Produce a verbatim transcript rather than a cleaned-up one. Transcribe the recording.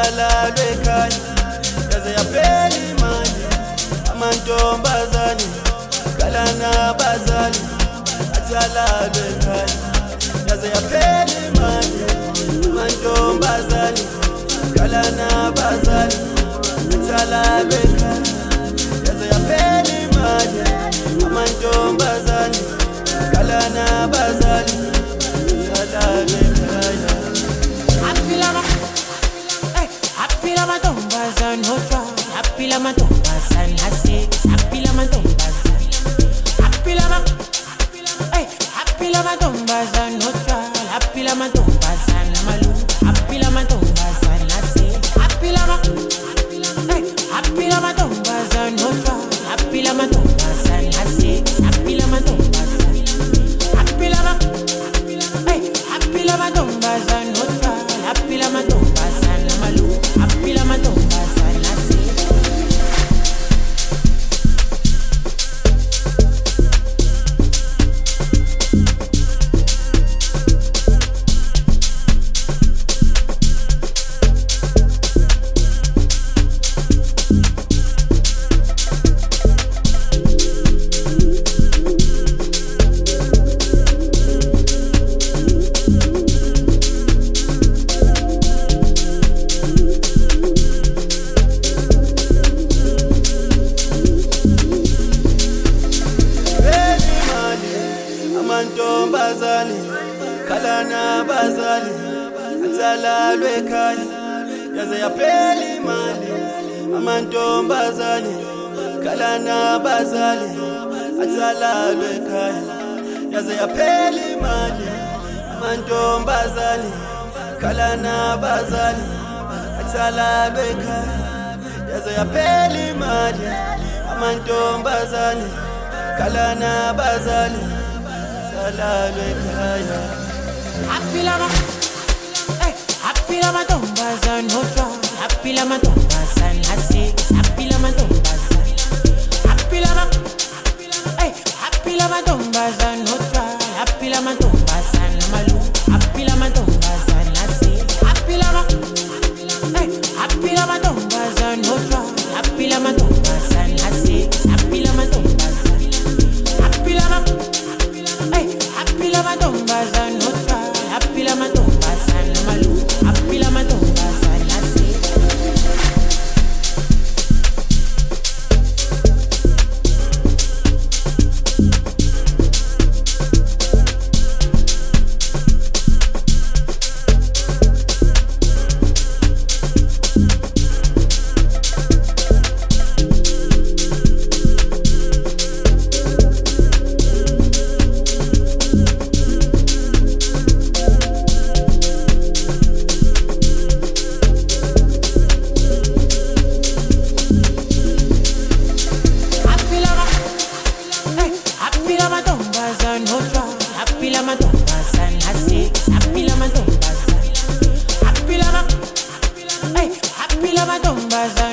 atsalalwe ekhaya yaze yaphela imali amantombazane khala nabazali atsalalwe ekhaya yaze yaphela imali amantombazane khala nabazali atsalalwe ekhaya yaze yaphela imali amantombazane khala nabazali atsalalwe ekhaya. Happy la matombasan, no try. Happy la matombasan, I say. Happy la matombasan. Happy la ma. Hey, happy la matombasan, no try. Happy la matombasan, malu. Happy la matombasan, I say. Happy la ma. Hey, happy la matombasan, no try. Happy la matombasan, I say. Happy la matombasan. Happy la ma. Hey, happy la matombasan, no try. Happy la matombasan, malu. Happy la matombasan, I say. Amantombazane khala nabazali atsalalwe ekhaya yaze yaphela imali amantombazane khala nabazali atsalalwe ekhaya yaze yaphela imali amantombazane khala nabazali atsalalwe ekhaya yaze yaphela imali amantombazane khala nabazali Happy la ma, hey, happy la matombasan, no try. Happy la matombasan, I say. Happy la matombasan. Happy la ma, hey, happy la matombasan, no try. Happy la matombasan, malu. Happy la matombasan, I say. Happy la ma, hey, happy la matombasan, no try. Happy la matombasan, I say. Happy la matombasan. Happy la ma. Happy la matombasan, no try. Happy la matombasan, malu. Happy la matombasan, I say. Happy la matombasan, no try. Happy la matombasan, I say. Happy la matombasan. Happy la ma. Hey, happy la matombasan.